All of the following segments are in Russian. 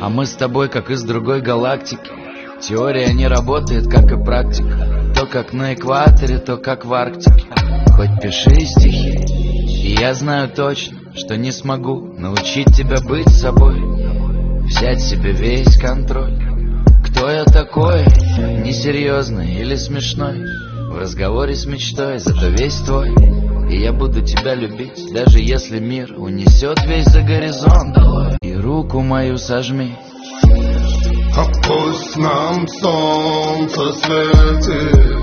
А мы с тобой как из другой галактики. Теория не работает, как и практика. То как на экваторе, то как в Арктике. Хоть пиши стихи, и я знаю точно, что не смогу научить тебя быть собой, взять себе весь контроль. Кто я такой? Несерьезный или смешной? В разговоре с мечтой, зато весь твой. И я буду тебя любить, даже если мир унесет весь за горизонт. И руку мою сожми. А пусть нам солнце светит,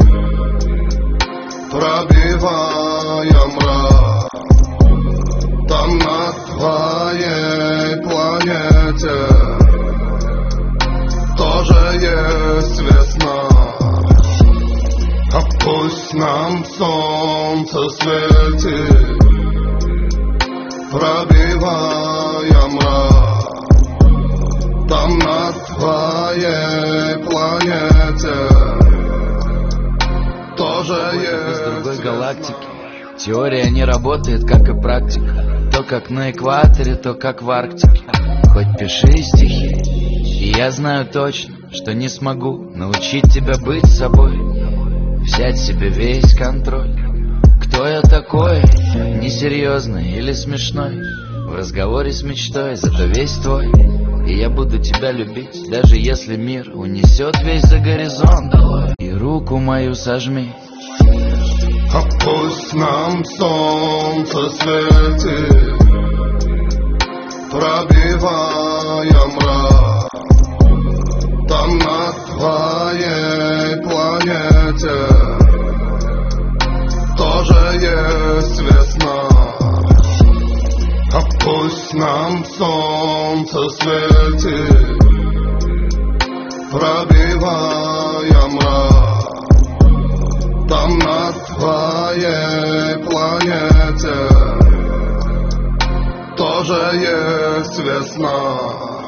пробивая мрак. Там на твоей планете тоже есть весна. А пусть нам солнце светит, пробивая мрак. Там на твоей планете тоже есть из другой галактики. Теория не работает, как и практика. То как на экваторе, то как в Арктике. Хоть пиши стихи, и я знаю точно, что не смогу научить тебя быть собой, взять себе весь контроль. Кто я такой? Несерьезный или смешной? В разговоре с мечтой, зато весь твой. И я буду тебя любить, даже если мир унесет весь за горизонт. И руку мою сожми. А пусть нам солнце светит, пробивая мрак. Там на твоей планете тоже есть весна. А пусть нам солнце светит, пробивая мрак. Там на твоей планете тоже есть весна.